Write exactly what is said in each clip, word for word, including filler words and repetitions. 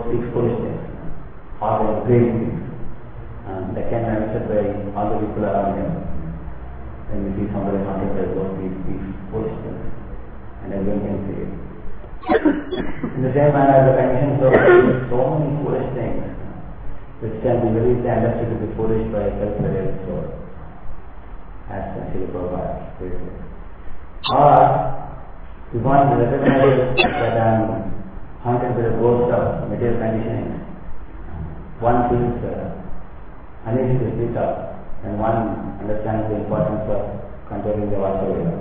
speaks foolish things, or they great things. And they can understand by all the people around him. When you see somebody haunted by ghosts, he speaks foolish things, and everyone can see it. In the same manner, the conditions of so many foolish things, which can be very easily understood to be foolish by a self-realized soul, as Srila Prabhupada says. Or, if one recognizes that I am haunted by the ghost of material conditioning, one feels uh, uneasy to speak up, and one understands the importance of controlling the Vasavya.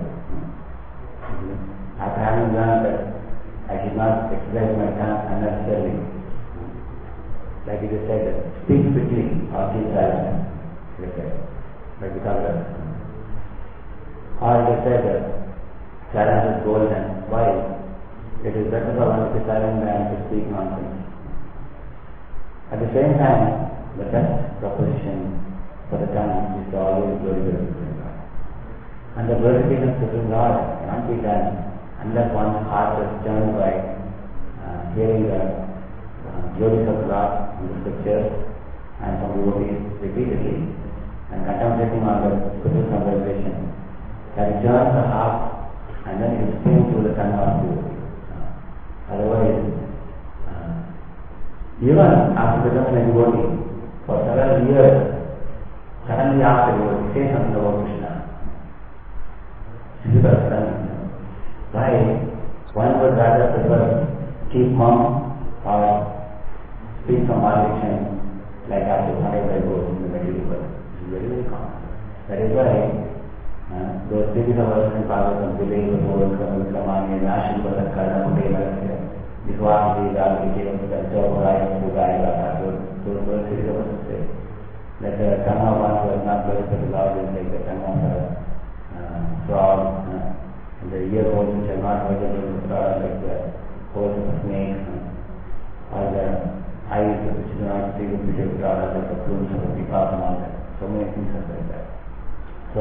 After having learned that I should not exercise my tongue unnecessarily, like it is said, speak quickly or keep silent, it is said, but without that. Or it is said that silence is golden. Why? It is better for one to be silent than to speak nonsense. At the same time, the best proposition for the tongue is to always glorify the Supreme God. And the glorification of the Supreme God cannot be done unless one's heart is turned by uh, hearing the uh, glories of God in the scriptures and from devotees repeatedly, and contemplating on the scriptures of revelation, that it turns the heart and then it is seen through the tongue of devotee. Uh, otherwise, uh, even after becoming a devotee, for several years, suddenly after devotee, say something about Krishna. Difficult suddenly. Why? One would rather prefer keep mum or speak some malediction like after Sunday by ghosts in the medieval world. This is very, very common. That is why uh, those cities of our Supreme Bhagavatam, Villay, Vivod, Kamani, Nashi, Vadak, Karna, Mudai, Malasya, Vishwasi, Ragi, Jevam, Chaukai, Sugai, Raka, those were cities of our say that the tongue of one was not very the Lord is like the tongue of a uh, frog. Uh, The ear holes which are not visible in the frog, like the holes of a snake, or the eyes which do not see the beauty of God, like the plumes of a peacock and all that. So many things are like that. So,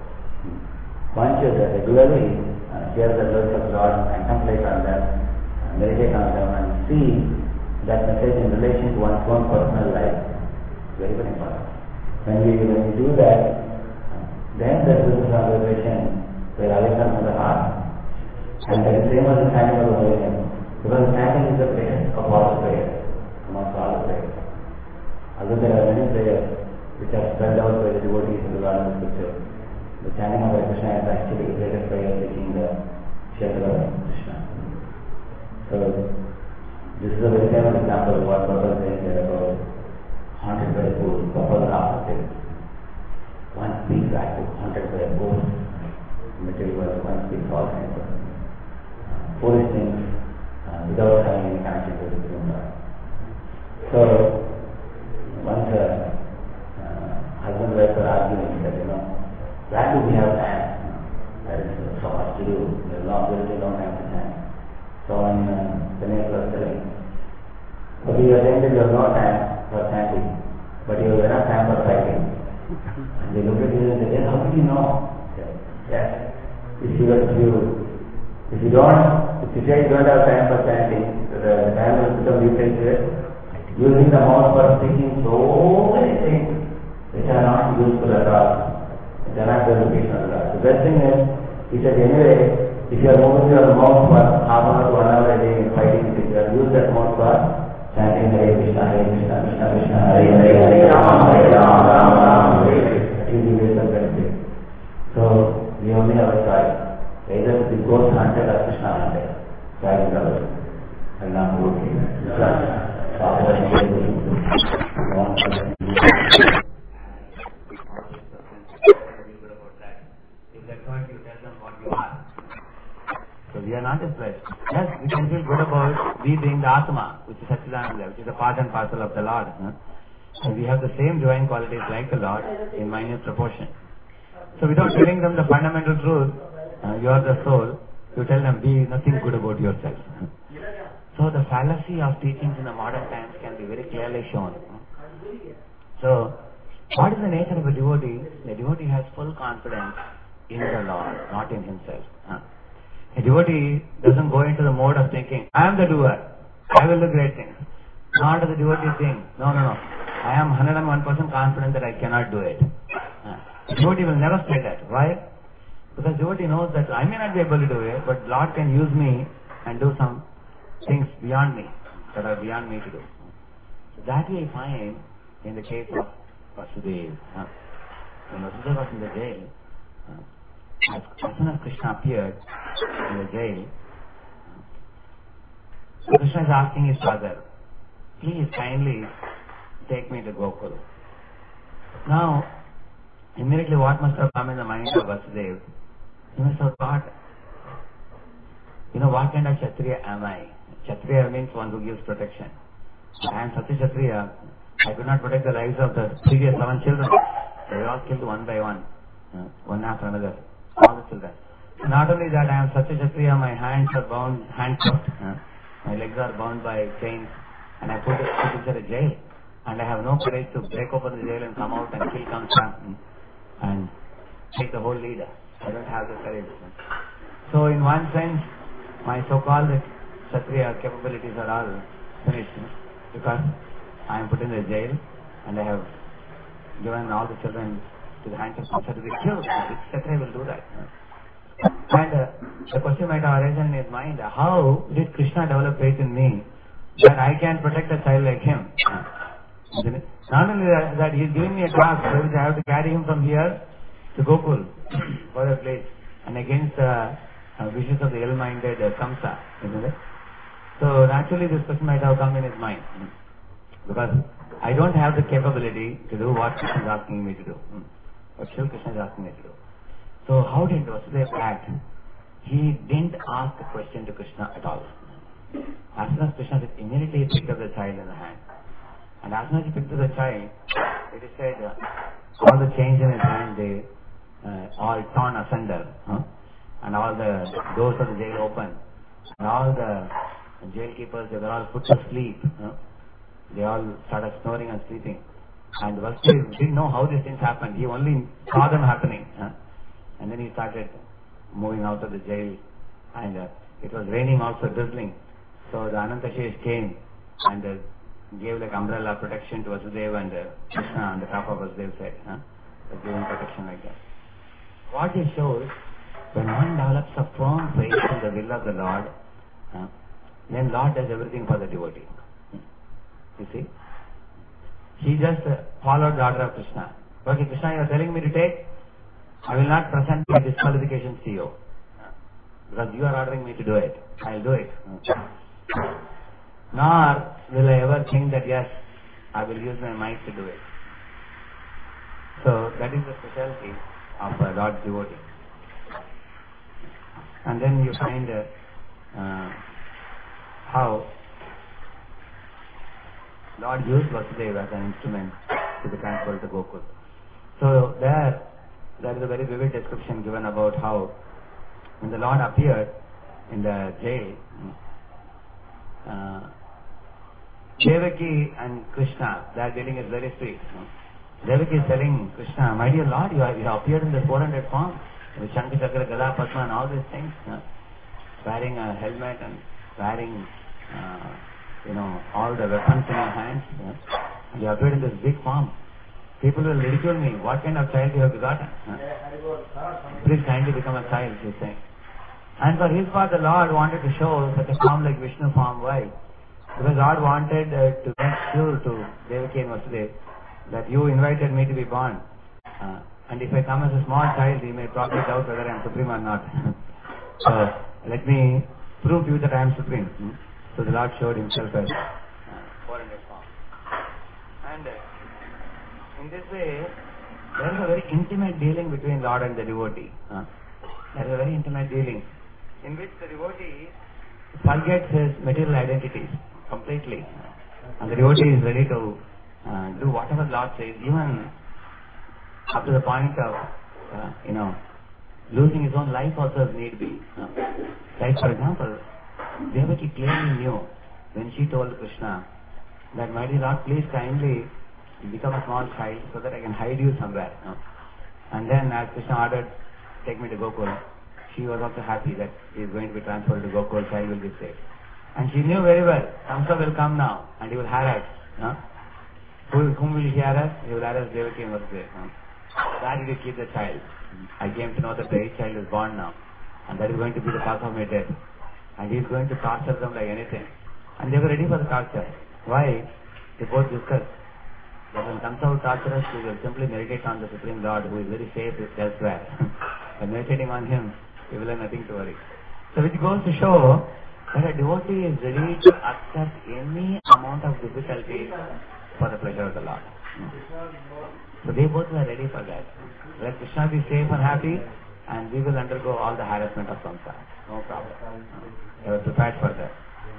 one should regularly uh, hear the words of God, contemplate on them, uh, meditate on them, and see that message in relation to one's own personal life. Very, very important. When we, when we do that, uh, then the business of revelation will awaken from the heart. And that is the same as the chanting of the holy name. Because chanting is the prayer of all prayers, amongst all the prayers. Although there are many prayers which are spelled out by the devotees in the Lord of the Scripture, the chanting of Krishna is actually the greatest prayer seeking the shelter of Krishna. So, this is a very famous example of what Prabhupada says here about haunted by a ghost. Prabhupada after this. One speaks back to haunted by a ghost. Material world, one speaks all kinds of uh, foolish things uh, without having any connection to the Supreme God. So, once a uh, husband and wife are arguing that, you know, where do we have time? There is so much to do, there is long, there is a long time to time. So, when uh, the neighbor was telling, but you are saying that you have no time for chanting, but you have enough time for fighting. And they look at you and say, how did you know? Yes. If you, if you, if you don't, if you say you don't have time for chanting, the, the time will become useless. Using the mouth for speaking so many things which are not useful at all. Which are not beneficial at all. The best thing is, he said anyway, if you are moving your mouth for half an hour to one hour a day in fighting, if you have used that mouth for chanting Hare Krishna, Hare Krishna, Krishna Krishna, Hare Hare, Hare Rama, Hare Rama, Rama Rama, Hare Hare, that will be ways of benefit. So, we only have a choice. Either to be ghost hunted or Krishna hunted. Choice is ours. And not working. If that's what you tell them what you are. So we are not impressed. Yes, we can feel good about we being the Atma, which is Satchidananda, which is a part and parcel of the Lord. Huh? So we have the same divine qualities like the Lord in minute proportion. So without telling them the fundamental truth, uh, you are the soul, you tell them be nothing good about yourself. So the fallacy of teachings in the modern times can be very clearly shown. So, what is the nature of a devotee? The devotee has full confidence in the Lord, not in himself. A devotee doesn't go into the mode of thinking, I am the doer, I will do great things. not the devotee thing. No, no, no. I am one hundred one percent confident that I cannot do it. Uh, devotee will never say that. Why? Because devotee knows that I may not be able to do it, but Lord can use me and do some things beyond me, that are beyond me to do. So that we find in the case of Vasudeva. Uh, when Vasudeva was in the jail, uh, as, as soon as Krishna appeared in the jail, uh, Krishna is asking his father, please kindly take me to Gokul. Now, immediately what must have come in the mind of Vasudeva? He must have thought, you know, what kind of Kshatriya am I? Kshatriya means one who gives protection. I am such a Kshatriya, I could not protect the lives of the previous seven children. They were all killed one by one, uh, one after another, all the children. Not only that, I am such a Kshatriya, my hands are bound, handcuffed, uh, my legs are bound by chains, and I put it inside a jail. And I have no courage to break open the jail and come out and kill Kamsa and take the whole leader. I don't have the courage. So in one sense, my so-called Kshatriya capabilities are all finished because I am put in the jail and I have given all the children to the hands of Kamsa to be killed. Which Kshatriya will do that? And uh, the question might have arisen in his mind, how did Krishna develop faith in me that I can protect a child like him? Not only that, that he is giving me a task for which I have to carry him from here to Gokul for a place and against the uh, uh, wishes of the ill-minded uh, Kamsa, isn't it? So naturally this question might have come in his mind because I don't have the capability to do what Krishna is asking me to do. What still Krishna is asking me to do. So how did Vasudeva act? He didn't ask a question to Krishna at all. As soon as Krishna said, immediately he picked up the child in the hand. And as soon as he picked up the child, it is said uh, all the chains in his hand, they uh, all torn asunder, huh? And all the doors of the jail open, and all the jail keepers, they were all put to sleep. Huh? They all started snoring and sleeping. And Vasudeva didn't know how these things happened. He only saw them happening. Huh? And then he started moving out of the jail, and uh, it was raining also, drizzling. So the Anantashesh came and uh, gave like umbrella protection to Vasudeva and uh, Krishna on the top of Vasudeva's head. Huh? Was giving protection like that. What it shows, when one develops a firm faith in the will of the Lord, huh, then Lord does everything for the devotee. You see? He just uh, followed the order of Krishna. Okay, Krishna, you are telling me to take? I will not present my disqualifications to you. Because you are ordering me to do it. I will do it. Nor will I ever think that yes, I will use my might to do it. So that is the specialty of a Lord's devotee. And then you find uh, uh, how Lord used Vasudeva as an instrument to be transferred to Gokul. So there, there is a very vivid description given about how when the Lord appeared in the jail, uh, Devaki and Krishna, their dealing is very sweet. Devaki is telling Krishna, my dear Lord, you have, you have appeared in the four hundred form, with Shankha, Chakra, Gada, Padma and all these things, uh, wearing a helmet and wearing, uh, you know, all the weapons in your hands. Uh, you have appeared in this big form. People will ridicule me. What kind of child you have begotten? Uh, please kindly become a child, he is saying. And for his part, the Lord wanted to show such a form like Vishnu form. Why? Because God wanted uh, to make sure to Devaki and Vasudeva that you invited me to be born. Uh, and if I come as a small child, you may probably doubt whether I am supreme or not. So let me prove to you that I am supreme. Hmm? So the Lord showed himself as uh, four hundred form. And uh, in this way, there is a very intimate dealing between Lord and the devotee. Uh, there is a very intimate dealing in which the devotee forgets his material identities completely. And the devotee is ready to uh, do whatever Lord says, even up to the point of, uh, you know, losing his own life also if need be. Uh, like for example, Devaki clearly knew when she told Krishna that, my dear Lord, please kindly become a small child so that I can hide you somewhere. Uh, and then as Krishna ordered, take me to Gokul, she was also happy that he is going to be transferred to Gokul, child will be safe. And she knew very well, Kamsa will come now and he will harass. Huh? Who, whom will he harass? He will harass Devaki and Vasudeva. Huh? Where did he keep the child? I came to know that the eighth child is born now. And that is going to be the cause of my death. And he is going to torture them like anything. And they were ready for the torture. Why? They both discussed that when Kamsa will torture us, we will simply meditate on the Supreme Lord who is very safe elsewhere. By meditating on him, we will have nothing to worry. So which goes to show that a devotee is ready to accept any amount of difficulty for the pleasure of the Lord. So they both were ready for that. Let Krishna be safe and happy, and we will undergo all the harassment of samsara. No problem. They were prepared for that.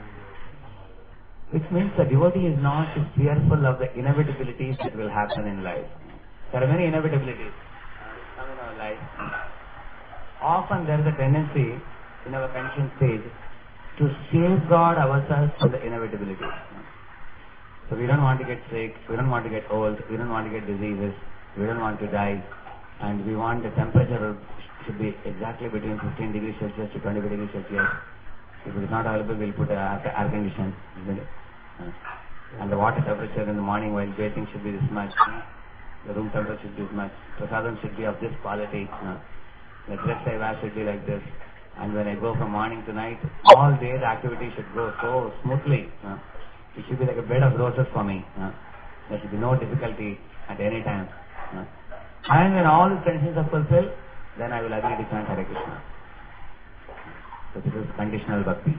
Which means the devotee is not fearful of the inevitabilities that will happen in life. There are many inevitabilities that come in our life. Often there is a tendency in our conditioned stage to safeguard ourselves from the inevitabilities. So we don't want to get sick, we don't want to get old, we don't want to get diseases, we don't want to die, and we want the temperature should be exactly between fifteen degrees Celsius to twenty-five degrees Celsius. If it is not available, we'll put air, air condition. And the water temperature in the morning while bathing should be this much. The room temperature should be this much. Prasadam should be of this quality. The dress I wear should be like this. And when I go from morning to night, all day the activity should go so smoothly. It should be like a bed of roses for me. There should be no difficulty at any time. And when all the conditions are fulfilled, then I will agree to chant Hare Krishna. So this is conditional bhakti.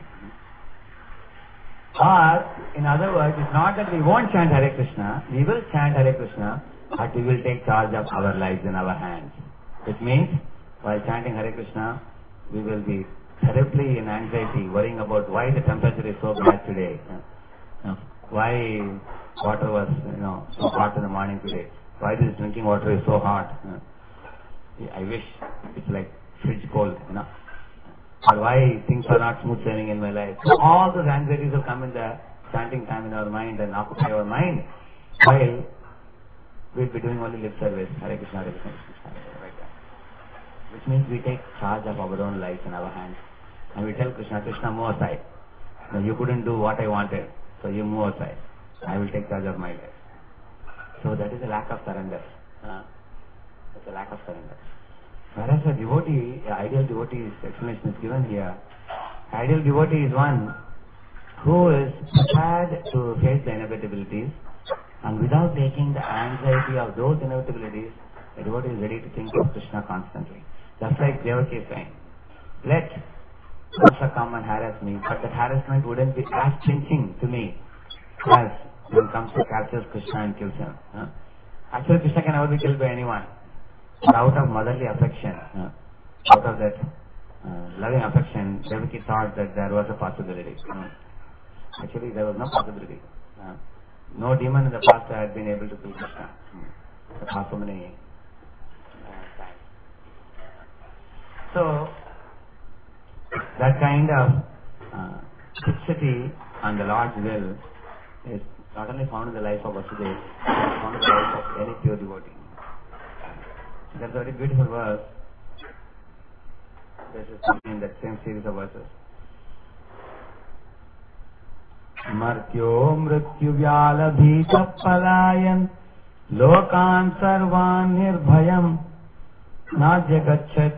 Or, in other words, it's not that we won't chant Hare Krishna, we will chant Hare Krishna, but we will take charge of our lives in our hands. Which means, while chanting Hare Krishna, we will be terribly in anxiety, worrying about why the temperature is so bad today. Uh, why water was, you know, so hot in the morning today. Why this drinking water is so hot. Uh, I wish it's like fridge cold, you know. Or why things are not smooth sailing in my life. So all those anxieties will come in the chanting time in our mind and occupy our mind, while we'll be doing only lip service, Hare Krishna, Hare Krishna, Krishna, like that. Which means we take charge of our own life in our hands. And we tell Krishna, Krishna, move aside. No, you couldn't do what I wanted, so you move aside. I will take charge of my life. So that is a lack of surrender. Uh, that's a lack of surrender. Whereas a devotee, an ideal devotee's explanation is given here. Ideal devotee is one who is prepared to face the inevitabilities, and without taking the anxiety of those inevitabilities, the devotee is ready to think of Krishna constantly. Just like Devaki is saying, let Kamsa come and harass me, but that harassment wouldn't be as pinching to me as when Kamsa captures Krishna and kills him. Huh? Actually, Krishna can never be killed by anyone. But out of motherly affection, uh, out of that uh, loving affection, Devaki thought that there was a possibility. Uh, actually, there was no possibility. Uh, no demon in the past had been able to kill Krishna. Uh, the past so many uh, times. So, that kind of uh, fixity on the Lord's will is not only found in the life of Vasudeva, it's found in the life of any pure devotee. That's a very beautiful verse. This is something in that same series of verses. Martyo mrityu vyala bhita palayan lokan sarvan nirbhayam najagachat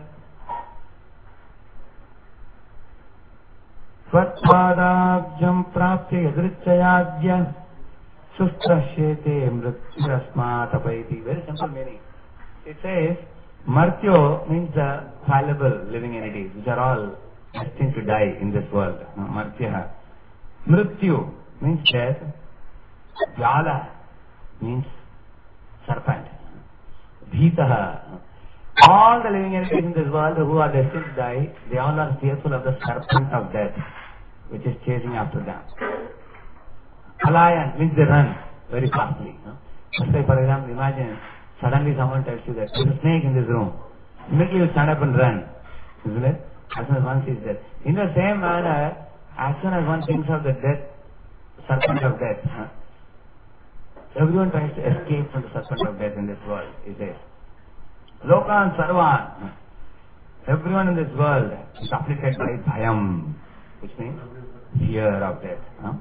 svatpadabjam prapti yadrichayadya sustrashyete mrityurasmatapaiti. Very simple meaning. It says, Martyo means the fallible living entities, which are all destined to die in this world. Martyaha. Mrityu means death. Vyala means serpent. Bhitaha. All the living entities in this world who are destined to die, they all are fearful of the serpent of death, which is chasing after them. Palayan means they run very fastly. Let's say, for example, imagine suddenly someone tells you that there is a snake in this room. Immediately you stand up and run. Isn't it? As soon as one sees that. In the same manner, as soon as one thinks of the death, serpent of death, huh? everyone tries to escape from the serpent of death in this world, he says. Lokan Sarvan. Everyone in this world is afflicted by bhayam, which means fear of death. Huh?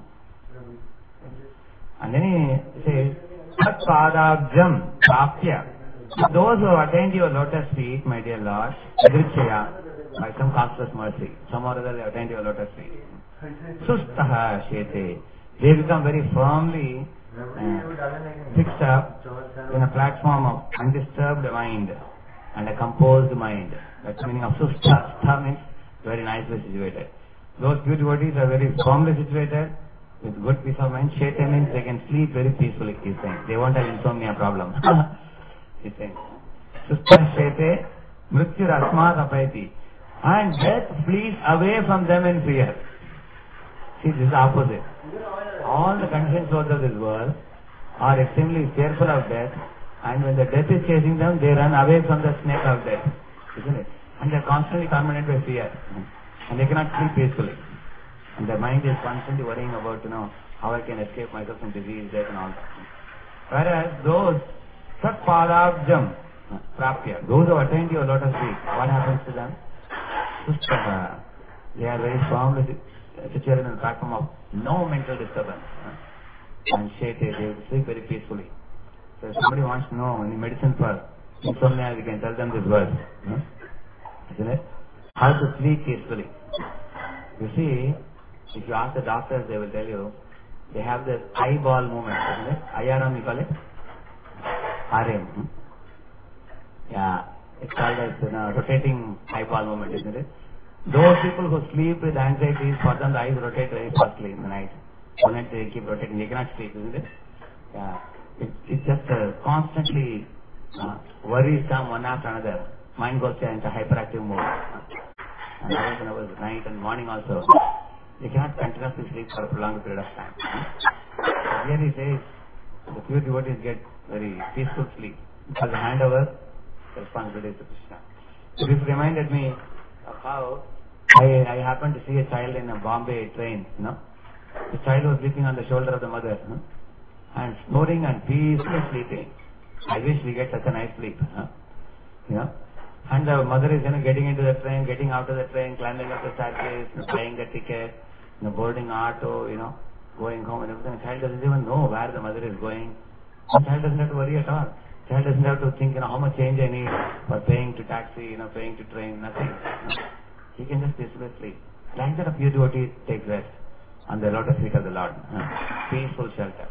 And then he says, Tat Padabjam Prapya. Those who have attained your lotus feet, my dear Lord, Adrichaya, by some causeless mercy, some or other they attained your lotus feet. Sustaha Shete. They become very firmly uh, fixed up in a platform of undisturbed mind and a composed mind. That's the meaning of Susta. Stha means very nicely situated. Those pure devotees are very firmly situated with good peace of mind. Shete means they can sleep very peacefully, he's saying. They won't have insomnia problem. He's saying. Susta Shete Mrityu Asmat Apaiti. And death flees away from them in fear. See, this is the opposite. All the conditioned souls of this world are extremely fearful of death, and when the death is chasing them, they run away from the snake of death. Isn't it? And they are constantly tormented by fear. And they cannot sleep peacefully. And their mind is constantly worrying about, you know, how I can escape myself from disease, death and all that. Whereas those Sat Padabjam Prapya, those who attained your lotus feet, what happens to them? They are very firmly situated in the platform of no mental disturbance. And Shete, they sleep very peacefully. So if somebody wants to know any medicine for insomnia, we can tell them this verse. Isn't it? How to sleep peacefully. You see, if you ask the doctors, they will tell you, they have this eyeball movement, isn't it? I R M, you call it? R M. Hmm? Yeah, it's called as you know, rotating eyeball movement, isn't it? Those people who sleep with anxieties, for them the eyes rotate very fastly in the night. One night they keep rotating, they cannot sleep, isn't it? Yeah, it, it's just uh, constantly uh, worries come one after another. Mind goes into hyperactive mode. And hours and hours, night and morning also. They cannot continuously sleep for a prolonged period of time. But here he says, the pure devotees get very peaceful sleep. Because the handover, the responsibility to Krishna. So this reminded me of how I, I happened to see a child in a Bombay train, you know. The child was sleeping on the shoulder of the mother, you know, and snoring and peacefully sleeping. I wish we get such a nice sleep, huh? You know. And the mother is, you know, getting into the train, getting out of the train, climbing up the staircase, you know, buying the ticket, you know, boarding auto, you know, going home and everything. The child doesn't even know where the mother is going. The child doesn't have to worry at all. The child doesn't have to think, you know, how much change I need for paying to taxi, you know, paying to train, nothing. You know. He can just peacefully sleep. Like that a pure devotee takes rest on the lotus feet of the Lord. Uh, peaceful shelter.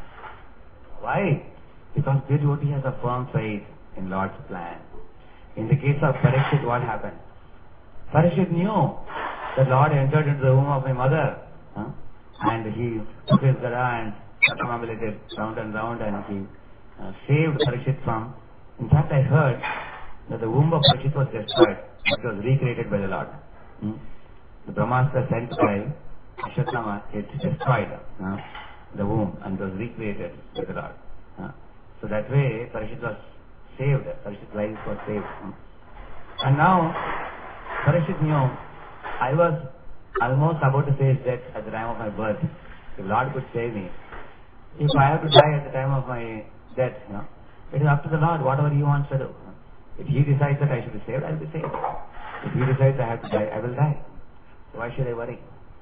Why? Because pure devotee has a firm faith in Lord's plan. In the case of Parikshit, what happened? Parikshit knew that Lord entered into the womb of my mother, huh? And he took his gada and circumambulated round and round, and he uh, saved Parikshit from. In fact, I heard that the womb of Parikshit was destroyed, it was recreated by the Lord. Hmm? The Brahmastra sent by Ashwatthama, it destroyed uh, the womb and was recreated by the Lord. Uh, so that way, Parikshit was saved, Parikshit's life was saved. Hmm? And now, Parikshit knew, I was almost about to face death at the time of my birth. If Lord could save me. If I have to die at the time of my death, you know, it is up to the Lord, whatever He wants to do. If He decides that I should be saved, I will be saved. If He decides I have to die, I will die. So why should I worry?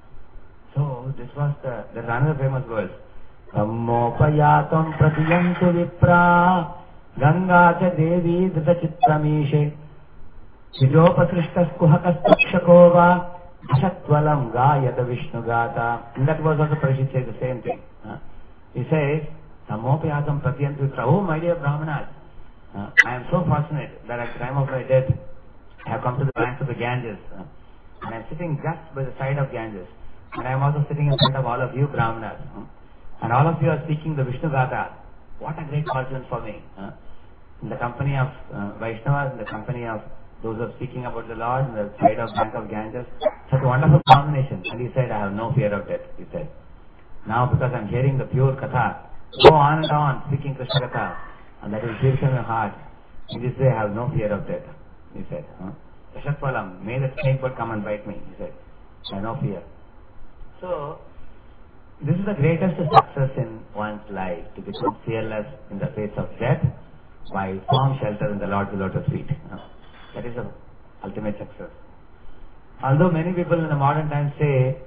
So this was the, there's another famous verse. Kammopayatam pratiyantu vipra Ganga cha devi dhita chitramishe Sijopasrishtas kuhakastakshakova Ashatvalam gayata Vishnu gata. In that verse also Parikshit says the same thing. Uh, he says, Sammopayatam pratiyantu vipra. Oh my dear Brahmanas, uh, I am so fortunate that at the time of my death I have come to the banks of the Ganges. Uh, and I am sitting just by the side of Ganges. And I am also sitting in front of all of you Brahmanas. Uh, and all of you are speaking the Vishnu gata. What a great fortune for me. Uh, in the company of uh, Vaishnavas, in the company of those who are speaking about the Lord, in the side of bank of Ganges. Such a wonderful combination. And he said, I have no fear of death, he said. Now because I am hearing the pure katha, go on and on speaking Krishna katha, and that will purify my heart. In this way I have no fear of death, he said. Tashatvalam, may the snake bird come and bite me, he said. I have no fear. So, this is the greatest success in one's life, to become fearless in the face of death by firm shelter in the Lord's lotus feet. That is the ultimate success. Although many people in the modern times say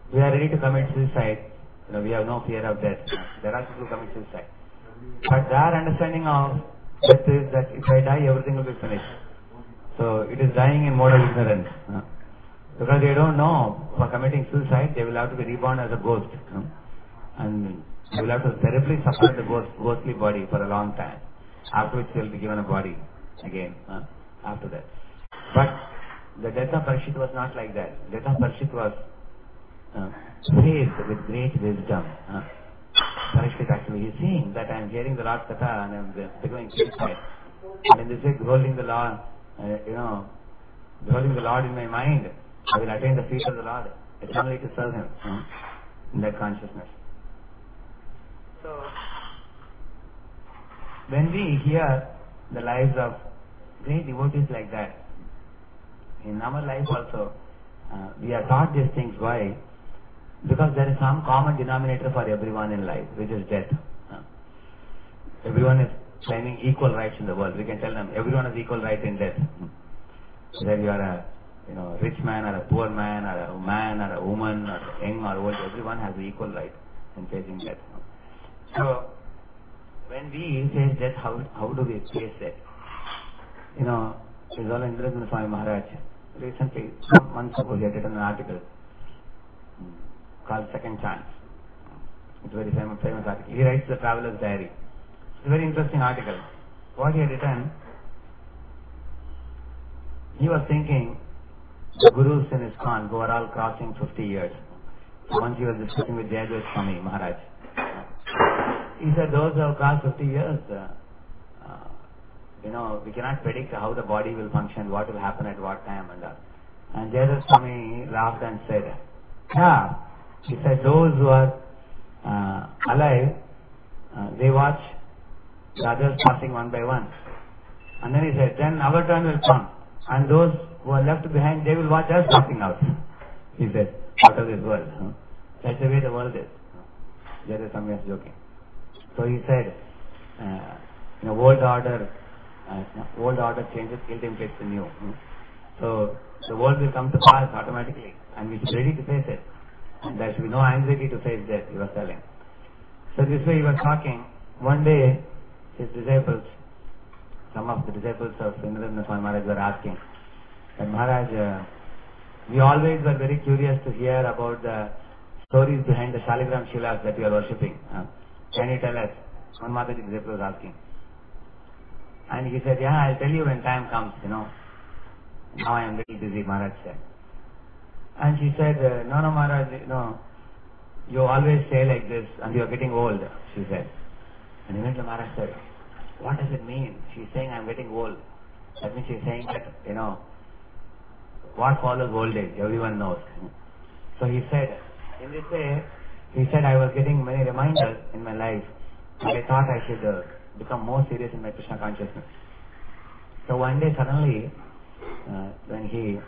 we are ready to commit suicide. You know, we have no fear of death. There are people who commit suicide. But their understanding of death is that if I die, everything will be finished. So it is dying in mode of ignorance. Uh, because they don't know, for committing suicide, they will have to be reborn as a ghost. Uh, and they will have to terribly suffer the ghost, ghostly body for a long time. After which they will be given a body again, uh, after that. But the death of Parikshit was not like that. Death of Parikshit was uh, faced with great wisdom. Uh, Parikshit actually is seeing that I am hearing the Lord's Katha and I am becoming suicide. And in this way, beholding the Lord, uh, you know, beholding the Lord in my mind, I will attain the feet of the Lord, eternally to serve Him uh, in that consciousness. So, when we hear the lives of great devotees like that, in our life also, uh, we are taught these things. Why? Because there is some common denominator for everyone in life, which is death. Uh, everyone is claiming equal rights in the world. We can tell them everyone has equal right in death. Whether you are a you know rich man or a poor man or a man or a woman or young or old, everyone has the equal right in facing death. So when we face death, how how do we face it? You know, His Holiness Indrajit Swami Maharaj recently, some months ago, he had written an article called Second Chance. It's a very famous, famous article. He writes the Traveler's Diary. It's a very interesting article. What he had written, he was thinking the gurus in ISKCON who are all crossing fifty years. So once he was discussing with Jayadvaita Swami Maharaj, he said those who have crossed fifty years, uh, uh, you know, we cannot predict how the body will function, what will happen at what time and all. And Jayadvaita Swami laughed and said, yeah, he said those who are uh, alive, uh, they watch the others passing one by one. And then he said, then our turn will come. And those who are left behind, they will watch us passing out. He said, out of this world. Huh? That's the way the world is. Jayadvaita Swami was joking. So he said, uh, you know, old order, uh, old order changes, guilt implies the new. Hmm? So the world will come to pass automatically, and we should be ready to face it. And there should be no anxiety to face death, he was telling. So this way he was talking. One day, his disciples, some of the disciples of Indrajit Swami Maharaj were asking, that Maharaj, uh, we always were very curious to hear about the stories behind the Shaligram Shilas that we are worshipping. Uh, can you tell us? One Mataji disciple was asking. And he said, yeah, I'll tell you when time comes, you know. Now I am very busy, Maharaj said. And she said, uh, no, no, Maharaj, no, you always say like this and you are getting old, she said. And eventually Maharaj said, what does it mean? She's saying I'm getting old. That means she's saying that, you know, what follows old age? Everyone knows. So he said, in this way, he said I was getting many reminders in my life and I thought I should uh, become more serious in my Krishna consciousness. So one day suddenly, uh, when he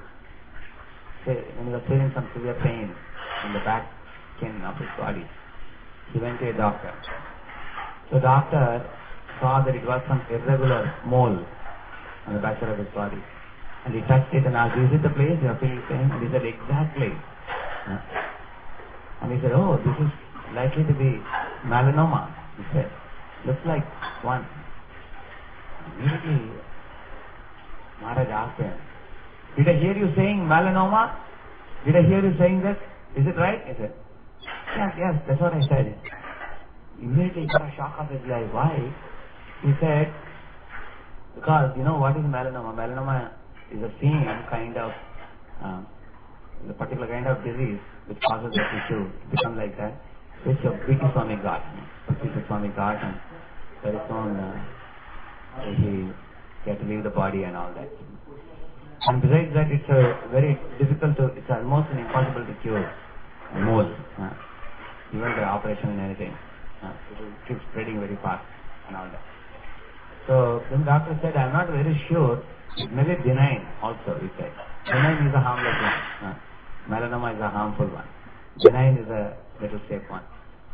when he was feeling some severe pain in the back skin of his body, he went to a doctor. So doctor saw that it was some irregular mole on the back side of his body. And he touched it and asked, is it the place you are feeling pain? And he said, exactly. Uh, and he said, oh, this is likely to be melanoma. He said, looks like one. Immediately, Maharaj asked him, did I hear you saying melanoma? Did I hear you saying that? Is it right? He said, yes, yes, that's what I said. Immediately he got a shock of his life. Why? He said, because you know what is melanoma? Melanoma is a same kind of, um, a particular kind of disease which causes the tissue to become like that, which a P T Swami got. P T Swami got, and very soon uh, he had to leave the body and all that. And besides that, it's a very difficult to, it's almost impossible to cure a mole, uh, even the operation and anything. Uh, it will keep spreading very fast and all that. So then doctor said, I'm not very sure, it may be benign also, he said. Benign is a harmless one. Uh, melanoma is a harmful one. Benign is a little safe one.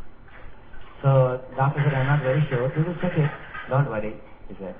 So doctor said, I'm not very sure. We will check it. Don't worry, he said.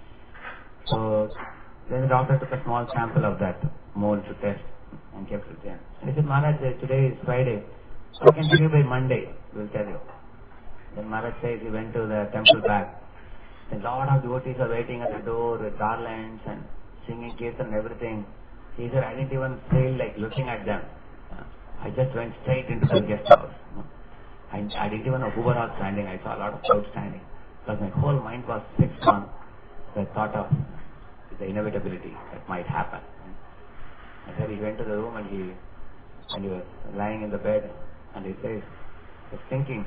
So then the doctor took a small sample of that mole to test and kept it there. And he said, Maharaj, today is Friday. I can tell you by Monday, we'll tell you. Then Maharaj says he went to the temple back. A lot of devotees are waiting at the door with garlands and singing kirtan and everything. He said, I didn't even feel like looking at them. I just went straight into the guest house. I, I didn't even know who were all standing. I saw a lot of crowds standing. Because my whole mind was fixed on the thought of the inevitability that might happen. And then he went to the room and he, and he was lying in the bed and he says, he was thinking,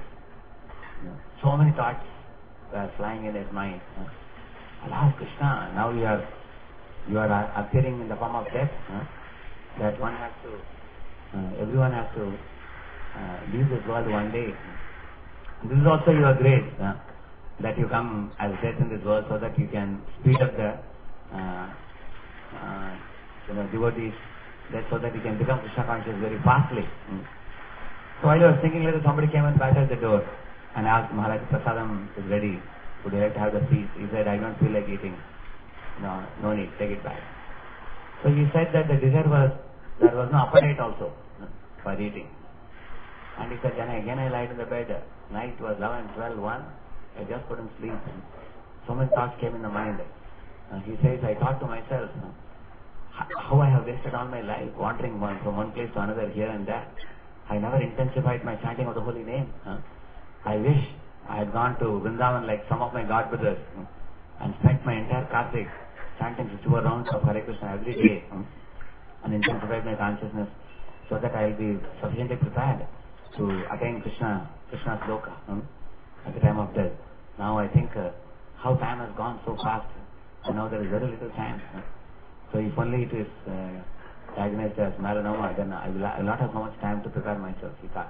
so many thoughts were flying in his mind. Alas, Krishna, now you are you are appearing in the form of death. Huh? That one has to, uh, everyone has to uh, leave this world one day. This is also your grace, huh? That you come as death in this world so that you can speed up the uh, uh, you know, devotees, that so that you can become Krishna conscious very fastly. Hmm. So while I was thinking later, somebody came and battered the door and asked Maharaj, Prasadam is ready. Would you like to have the feast? He said, I don't feel like eating. No, no need, take it back. So he said that the desire was, there was no appetite also for eating. And he said, then again I lied in the bed. Night was eleven, twelve, one. I just couldn't sleep. So many thoughts came in the mind. Uh, he says, I thought to myself, how I have wasted all my life wandering one, from one place to another, here and there. I never intensified my chanting of the holy name. Huh? I wish I had gone to Vrindavan like some of my god brothers huh? and spent my entire Kartik chanting fifty-four rounds of Hare Krishna every day huh? and intensified my consciousness so that I will be sufficiently prepared to attain Krishna, Krishna's loka huh? at the time of death. Now I think uh, how time has gone so fast and now there is very little time. Huh? So if only it is uh, diagnosed as melanoma, then I will, I will not have so much time to prepare myself. He thought.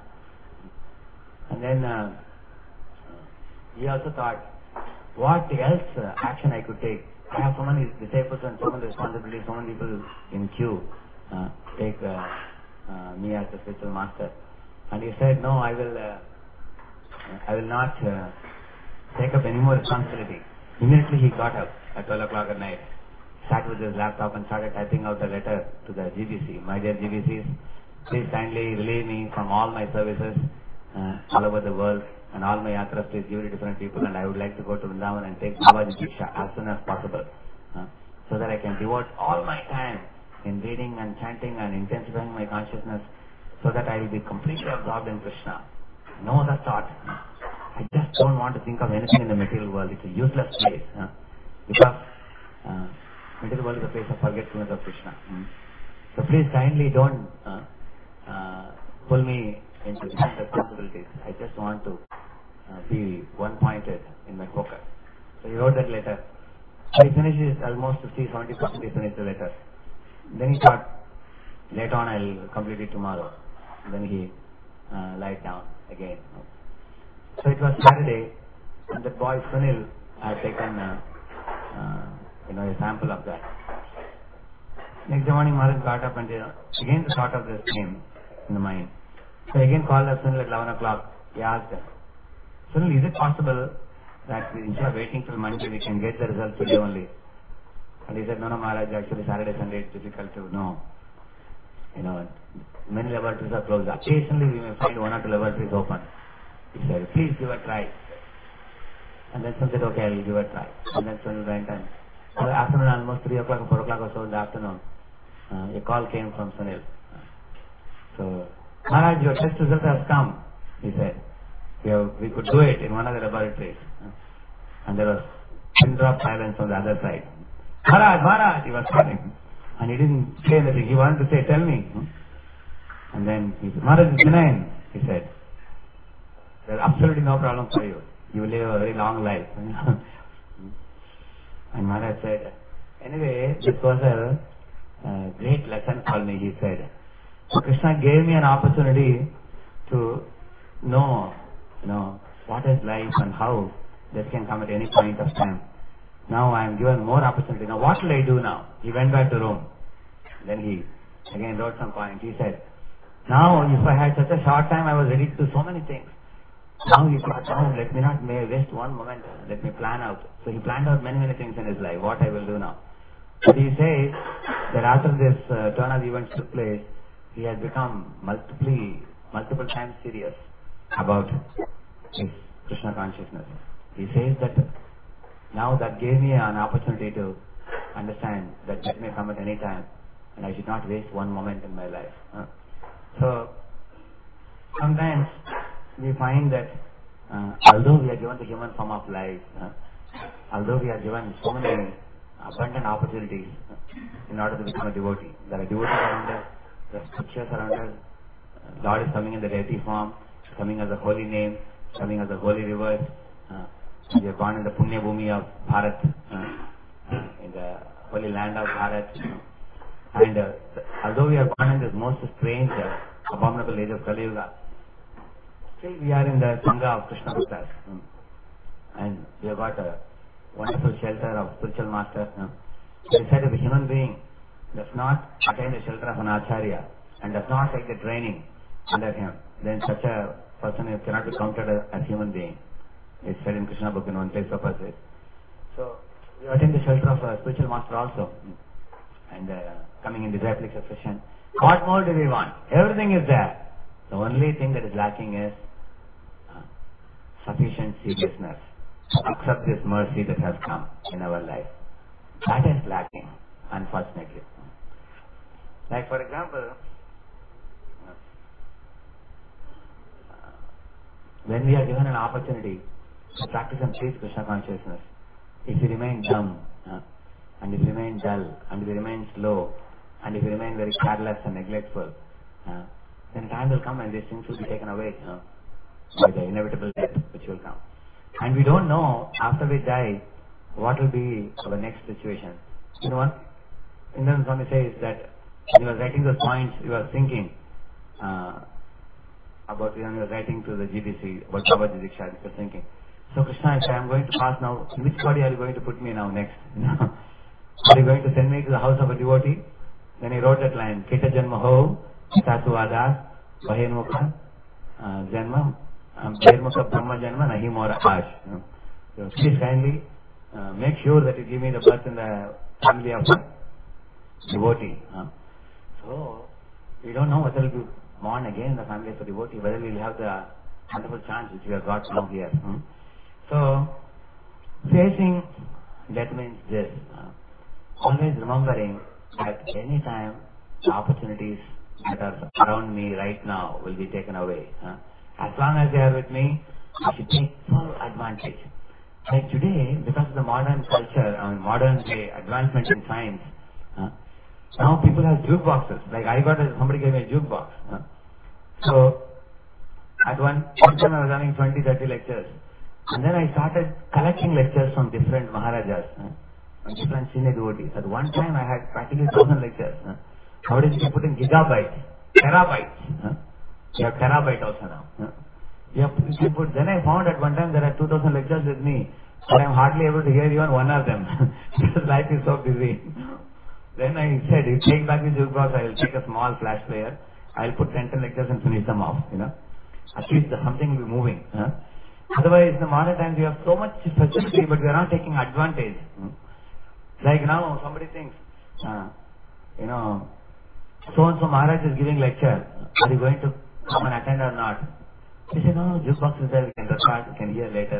And then uh, he also thought, what else uh, action I could take? I have so many disciples and so many responsibilities, so many people in queue uh, take uh, uh, me as the spiritual master. And he said, no, I will, uh, I will not uh, take up any more responsibility. Immediately he got up at twelve o'clock at night, sat with his laptop and started typing out a letter to the G B C. My dear G B Cs, please kindly relieve me from all my services uh, all over the world, and all my yatras please give it to different people, and I would like to go to Vrindavan and take Babaji Diksha as soon as possible uh, so that I can devote all my time in reading and chanting and intensifying my consciousness so that I will be completely absorbed in Krishna. No other thought. I just don't want to think of anything in the material world. It's a useless place uh, because uh, material world is a place of forgetfulness of Krishna. Mm. So please kindly don't uh, uh, pull me into different responsibilities. I just want to uh, be one-pointed in my focus. So he wrote that letter. So he finished it almost fifty, seventy percent he finished the letter. Then he thought, later on I'll complete it tomorrow. Then he uh, lied down again. So it was Saturday, and the boy Sunil had taken uh, uh, you know, a sample of that. Next morning Maharaj got up and uh, again the thought of this came in the mind. So again called up Sunil at eleven o'clock. He asked him, Sunil, is it possible that we, instead of waiting till Monday we can get the results today only? And he said, no, no Maharaj, actually Saturday, Sunday it's difficult to know. You know, many laboratories are closed. Occasionally we may find one or two laboratories open. He said, please give a try. And then Sunil said, okay, I will give a try. And then Sunil went and in the afternoon, almost three o'clock or four o'clock or so in the afternoon, uh, a call came from Sunil. So, Maharaj, your test result has come, he said. We, have, we could do it in one of the laboratories. And there was pin drop silence on the other side. Maharaj, Maharaj, he was calling. And he didn't say anything. He wanted to say, tell me. And then he said, Maharaj is benign, he said. There's absolutely no problem for you. You will live a very long life. And Maharaj said, anyway, this was a uh, great lesson for me, he said. So Krishna gave me an opportunity to know, you know, what is life and how this can come at any point of time. Now I am given more opportunity. Now what will I do now? He went back to Rome. Then he again wrote some points. He said, now if I had such a short time, I was ready to do so many things. Now he thought, now let me not may waste one moment. Let me plan out. So he planned out many, many things in his life, what I will do now. But he says that after this uh, turn of events took place, he had become multiply multiple times serious about his Krishna consciousness. He says that now that gave me an opportunity to understand that death may come at any time and I should not waste one moment in my life. Uh, so, sometimes we find that uh, although we are given the human form of life, uh, although we are given so many abundant opportunities uh, in order to become a devotee, there are devotees around us, there are scriptures around us, uh, Lord is coming in the deity form, coming as a holy name, coming as a holy river. Uh, we are born in the Punya Bhumi of Bharat, uh, uh, in the holy land of Bharat. Uh, and uh, although we are born in this most strange, uh, abominable age of Kali Yuga, still we are in the Sangha of Krishna Bhaktas. Um, and we have got a wonderful shelter of spiritual master. Um, he said if a human being does not attain the shelter of an Acharya and does not take the training under him, then such a person cannot be counted as a human being. It's said in Krishna book in one place opposite. So, we attain the shelter of a spiritual master also. And uh, coming in disciplic succession. What more do we want? Everything is there. The only thing that is lacking is uh, sufficient seriousness to accept this mercy that has come in our life. That is lacking, unfortunately. Like for example, uh, when we are given an opportunity to practice and preach Krishna consciousness, if we remain dumb, uh, and if we remain dull, and if we remain slow, and if we remain very careless and neglectful, uh, then time will come and these things will be taken away uh, by the inevitable death which will come. And we don't know after we die what will be our next situation. You know what Indran Swami says that when he was writing those points, he was thinking uh, about, you know, he was writing to the G B C about Babaji Diksha, he was thinking, so Krishna, if I am going to pass now, in which body are you going to put me now next? You know, are you going to send me to the house of a devotee? Then he wrote that line, Kita Janma Ho, Tatu Adas, Bahenmukha, Janma, Bahenmukha Brahma Janma, Nahi Mora Ash. So please kindly uh, make sure that you give me the birth in the family of a devotee. Uh. So, we don't know whether we'll be born again in the family of a devotee, whether we'll have the wonderful chance which we have got now here. Hmm? So, facing death means this. Uh, always remembering that any time the opportunities that are around me right now will be taken away. Uh, as long as they are with me, I should take full advantage. Like today, because of the modern culture, I mean modern day advancement in science, uh, now people have jukeboxes. Like I got a, somebody gave me a jukebox. Uh, so, at one, one time I was having twenty, thirty lectures. And then I started collecting lectures from different Maharajas, uh, from different senior devotees. At one time I had practically one thousand lectures. Uh, nowadays you can put in gigabytes, terabytes. Uh, you have terabyte also now. Uh, you have, you can put, then I found at one time there are two thousand lectures with me, but I am hardly able to hear even one of them. Because life is so busy. Then I said, you take back the jukebox, I will take a small flash player, I will put ten, ten lectures and finish them off, you know. At least something will be moving. Huh? Otherwise, in the modern times, we have so much facility, but we are not taking advantage. Hmm? Like now, somebody thinks, uh, you know, so-and-so Maharaj is giving lecture. Are you going to come and attend or not? They say, no, jukebox is there, we can record, we can hear later.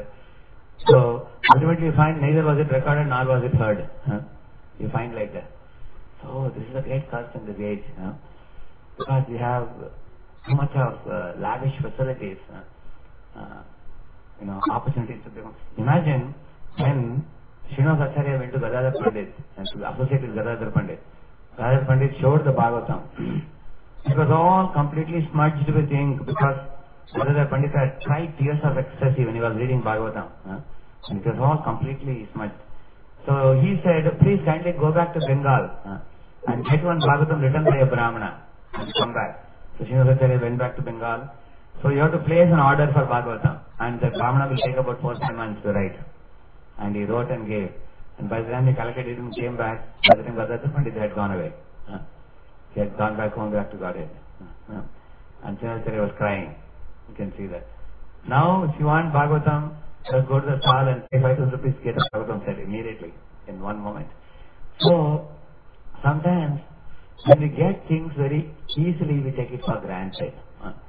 So, ultimately you find neither was it recorded nor was it heard. Huh? You find like that. So, this is a great curse in this age. Huh? Because we have so much of uh, lavish facilities. Uh, uh, you know, opportunities to become. Imagine when Srinivas Acharya went to Gadadhar Pandit and to associate with Gadadhar Pandit. Gadadhar Pandit showed the Bhagavatam. It was all completely smudged with ink because Gadadhar Pandit had cried tears of ecstasy when he was reading Bhagavatam. Uh, and it was all completely smudged. So he said, please kindly go back to Bengal uh, and get one Bhagavatam written by a Brahmana and come back. So Srinivas Acharya went back to Bengal. So you have to place an order for Bhagavatam, and the Brahmana will take about four five months to write. And he wrote and gave. And by the time he collected it and came back, by the time Gadadhar Pandit had gone away. Uh, he had gone back home, back to Godhead. Uh, uh, and Srinivas Acharya was crying. You can see that. Now, if you want Bhagavatam, just go to the stall and pay five thousand rupees, get a Bhagavatam set immediately, in one moment. So, sometimes, when we get things very easily, we take it for granted. Uh,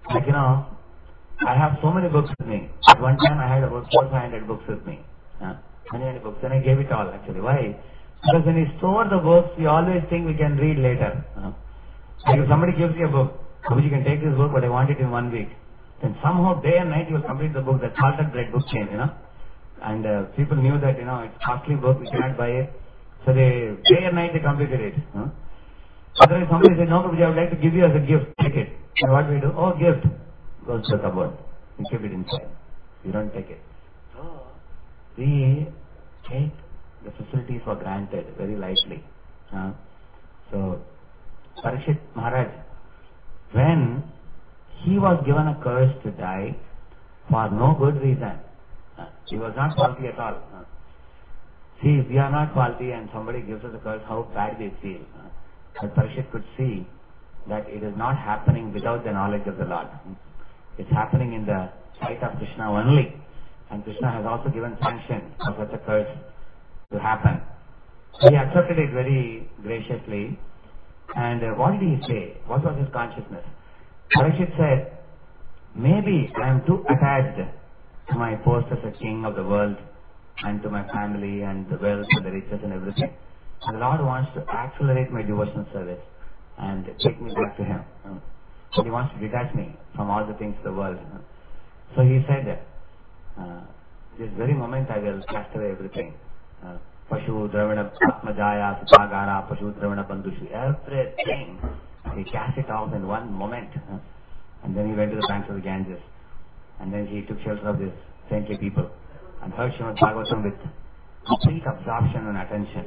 Like, you know, I have so many books with me. At one time I had about four, five hundred books with me. Uh, many, many books. And I gave it all actually. Why? Because when we store the books, we always think we can read later. Uh, like if somebody gives you a book, you can take this book, but I want it in one week. Then somehow day and night you will complete the book, that salted bread book chain, you know. And uh, people knew that, you know, it's costly book, we cannot buy it. So they, day and night they completed it. Uh. Otherwise somebody said, no, Prabhuji, I would like to give you as a gift, take it. And what do we do? Oh, gift. Goes to the cupboard. We keep it inside. You don't take it. So, we take the facilities for granted very lightly. Uh, so, Parikshit Maharaj, when he was given a curse to die for no good reason, uh, he was not faulty at all. Uh, see, if we are not faulty and somebody gives us a curse, how bad we feel. Uh, but Parikshit could see that it is not happening without the knowledge of the Lord. It's happening in the sight of Krishna only. And Krishna has also given sanction for such a curse to happen. So he accepted it very graciously. And uh, what did he say? What was his consciousness? Parikshit said, maybe I am too attached to my post as a king of the world and to my family and the wealth and the riches and everything. And the Lord wants to accelerate my devotional service and take me back to Him. So He wants to detach me from all the things of the world. So He said, uh, this very moment I will cast away everything. Uh, Pashu, Dravana, Atmajaya, Sutagara, Pashu, Dravana, Bandushu, everything. He cast it off in one moment. Uh, and then he went to the banks of the Ganges. And then he took shelter of these saintly people and heard Srimad Bhagavatam with complete absorption and attention.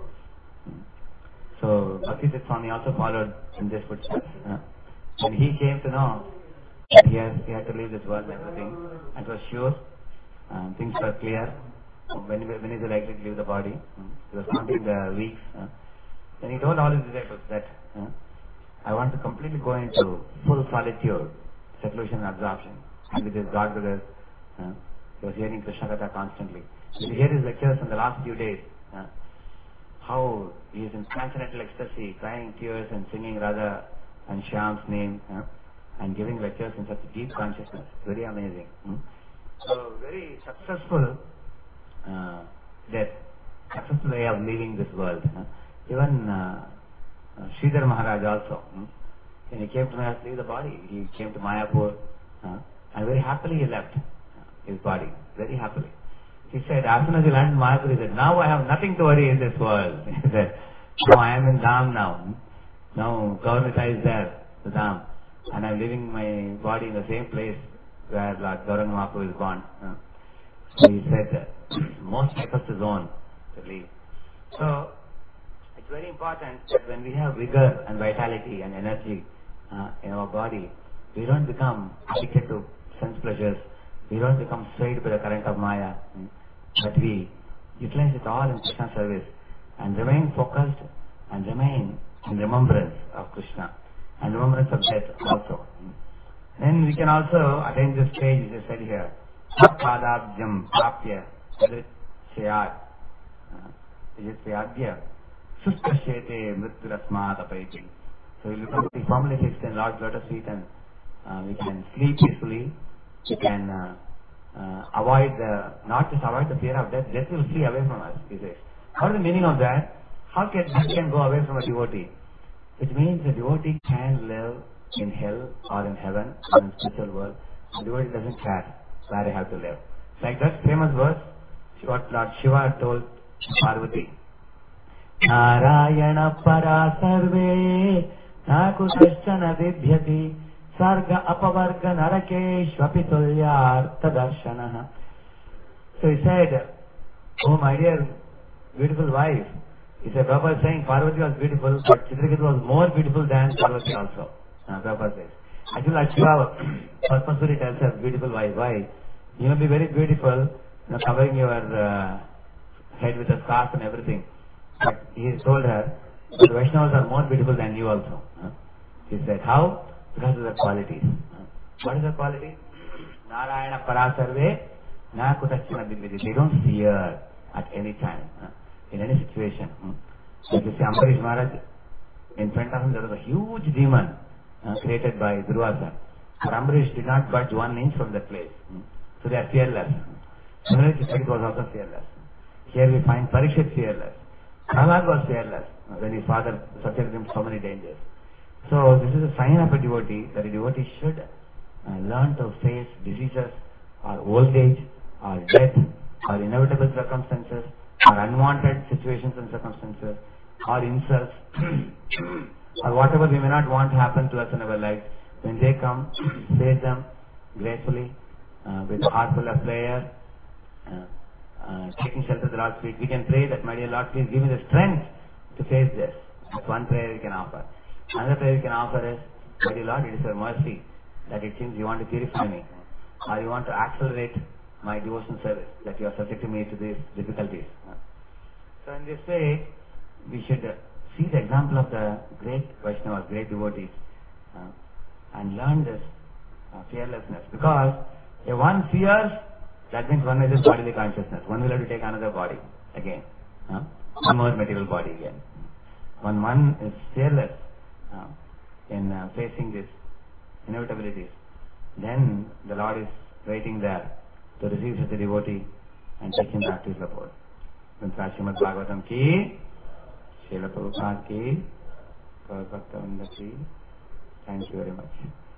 So Bhakti Swami also followed in this footsteps. Uh, and he came to know that he, has, he had to leave this world and everything. And it was sure, uh, things were clear. When, when is he likely to leave the body? Uh, he was counting the weeks. Uh, then he told all his disciples that uh, I want to completely go into full solitude, seclusion and absorption. And with his God brothers, uh, he was hearing Krishna Katha constantly. So he heard his lectures in the last few days. Uh, how he is in transcendental ecstasy, crying tears and singing Radha and Shyam's name, uh, and giving lectures in such deep consciousness. Very amazing. Hmm? So very successful uh, death, successful way of leaving this world. Uh, even uh, uh, Sridhar Maharaj also, hmm? when he came to Maharaj leave the body, he came to Mayapur, uh, and very happily he left uh, his body, very happily. He said, as soon as he landed in Mayapur, he said, now I have nothing to worry in this world. He said, now I am in Dham now. Now Gauranga is there, the Dham. And I am leaving my body in the same place where Lord Gauranga Mahaprabhu is born. Uh, so he said, most safest zone to leave. So, it's very important that when we have vigor and vitality and energy uh, in our body, we don't become addicted to sense pleasures. We don't become swayed by the current of Maya. But we utilize it all in Krishna service and remain focused and remain in remembrance of Krishna and remembrance of death also. Then we can also attain this stage, as I said here, Padabjam Prapya Sadrit Seyad Suskashete Mriturasmat Apaiti. So we look at the formally fixed in Lord's lotus feet and uh, we can sleep peacefully. We can uh, uh, avoid the, not just avoid the fear of death, death will flee away from us, he says. What is the meaning of that? How can death can go away from a devotee? Which means a devotee can live in hell or in heaven or in spiritual world. The devotee doesn't care where they have to live. Like that famous verse, what Lord Shiva told Parvati. Narayana para sarve nakutashchana vibhyati sarga apavarga narake shvapitulyartha darshanaha. So he said, oh my dear beautiful wife, he said, Prabhupada is saying Parvati was beautiful, but Chitraketu was more beautiful than Parvati also. Uh, Prabhupada says. Actually, Lord Shiva purposefully tells her beautiful wife. Why? You may be very beautiful, you know, covering your uh, head with a scarf and everything. But he told her, the Vaishnavas are more beautiful than you also. Uh, he said, how? Because of the qualities. Uh, what is the quality? Narayana Parasarve Na Kutachana Bidvidi. They don't fear at any time, uh, in any situation. Uh. Like you see, Ambarish Maharaj, in front of him there was a huge demon uh, created by Durvasa. For Ambarish did not budge one inch from that place. So they are fearless. Similarly, Chitraketu was also fearless. Here we find Parikshit fearless. Prahlad was fearless when his father subjected him to so many dangers. So this is a sign of a devotee that a devotee should uh, learn to face diseases or old age or death or inevitable circumstances or unwanted situations and circumstances or insults or whatever we may not want to happen to us in our life. When they come, face them gracefully uh, with a heart full of prayer, uh, uh, taking shelter of the Lord's feet. We can pray that, my dear Lord, please give me the strength to face this. That's one prayer we can offer. Another prayer we can offer is, my dear Lord, it is your mercy that it seems you want to purify me, or you want to accelerate my devotion service, that you are subjecting me to these difficulties. So in this way, we should see the example of the great Vaishnavas, great devotees, uh, and learn this uh, fearlessness. Because if one fears, that means one is bodily consciousness. One will have to take another body again, uh, one more material body again. When one is fearless uh, in uh, facing these inevitabilities, then the Lord is waiting there to receive such a devotee and take him back to his abode. Srimad Bhagavatam ki, Srila Prabhupada ki, Gaur Bhakta Vrinda ki. Thank you very much.